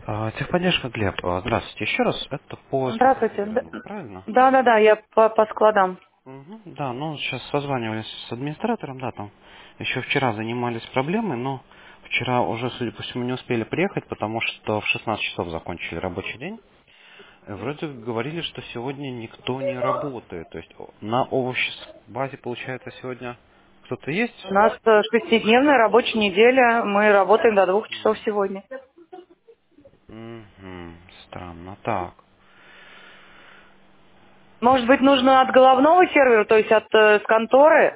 Техподдержка, Глеб. Здравствуйте еще раз. Это по Здравствуйте. спецобслуживанию, правильно? Да, я по складам. Мгм. Да, ну сейчас созванивались с администратором, да, там еще вчера занимались проблемой, но вчера уже, судя по всему, не успели приехать, потому что в 16 часов закончили рабочий день. Вроде говорили, что сегодня никто не работает. То есть на базе, получается, сегодня кто-то есть? У нас шестидневная рабочая неделя. Мы работаем до 2 часов сегодня. Угу, странно. Так. Может быть, нужно от головного сервера, то есть с конторы?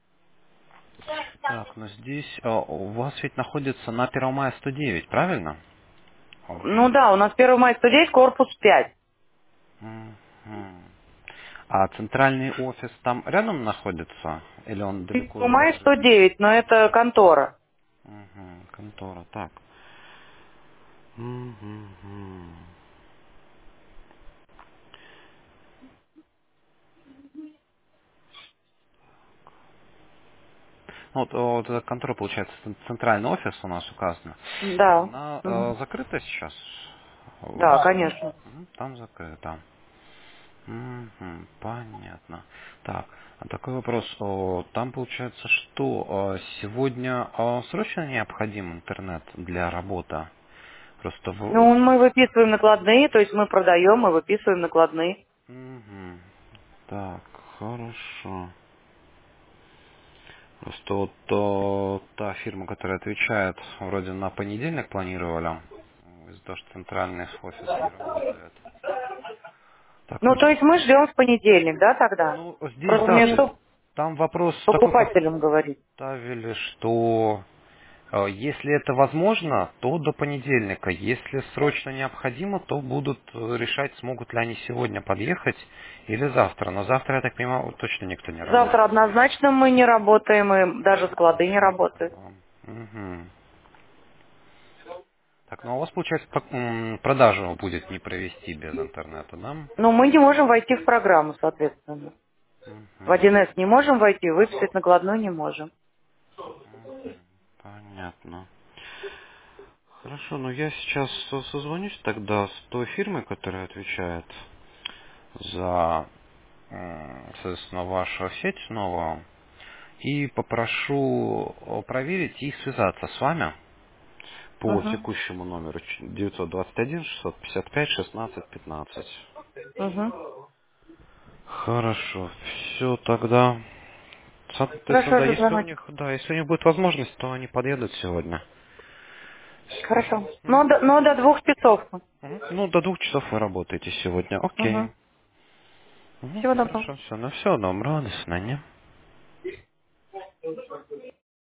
Так, но здесь у вас ведь находится на Первомая 109, правильно? Ну Офис. да, у нас 1 мая 110, корпус 5. Мгм. А центральный офис там рядом находится? Или он далеко 1 мая где-то? 109, но это контора. Мгм, контора, так. Мгм. Ну, вот эта контора, получается, центральный офис у нас указано. Да. Она Мгм. закрыта сейчас у Да, вас? конечно. Там закрыта. Мгм, понятно. Так, а такой вопрос. Там получается, что сегодня срочно необходим интернет для работы? Просто Ну, мы выписываем накладные, то есть мы продаем, мы выписываем накладные. Мгм. Так, хорошо. Просто вот та фирма, которая отвечает, вроде на понедельник планировали, из-за того, что центральный офис не работает. Так, Ну, то есть мы ждем в понедельник, да, тогда? ну, здесь, Просто да, мне то есть что там вопрос такой покупателям говорить? поставили, что если это возможно, то до понедельника. Если срочно необходимо, то будут решать, смогут ли они сегодня подъехать или завтра. Но завтра, я так понимаю, точно никто не Завтра работает. однозначно мы не работаем, и даже склады не Завтра, работают. да. Мгм. Так, ну а у вас, получается, продажу будет не провести без интернета, да? Но мы не можем войти в программу, соответственно. В Мгм. 1С не можем войти, выписать накладной не можем. Понятно. Хорошо, ну я сейчас созвонюсь тогда с той фирмой, которая отвечает за, соответственно, вашу сеть новую, и попрошу проверить и связаться с вами по Угу. текущему номеру 921 655 16 15. Угу. Хорошо, все тогда. Соответственно, Хорошо, да, жду если у звоночек. них, да, если у них будет возможность, то они подъедут сегодня. Хорошо. Мгм. Но до 2 часов. Мгм. Ну, до 2 часов вы работаете сегодня. Окей. Угу. Мгм. Всего доброго. Хорошо, все. Ну все, доброго, до свидания.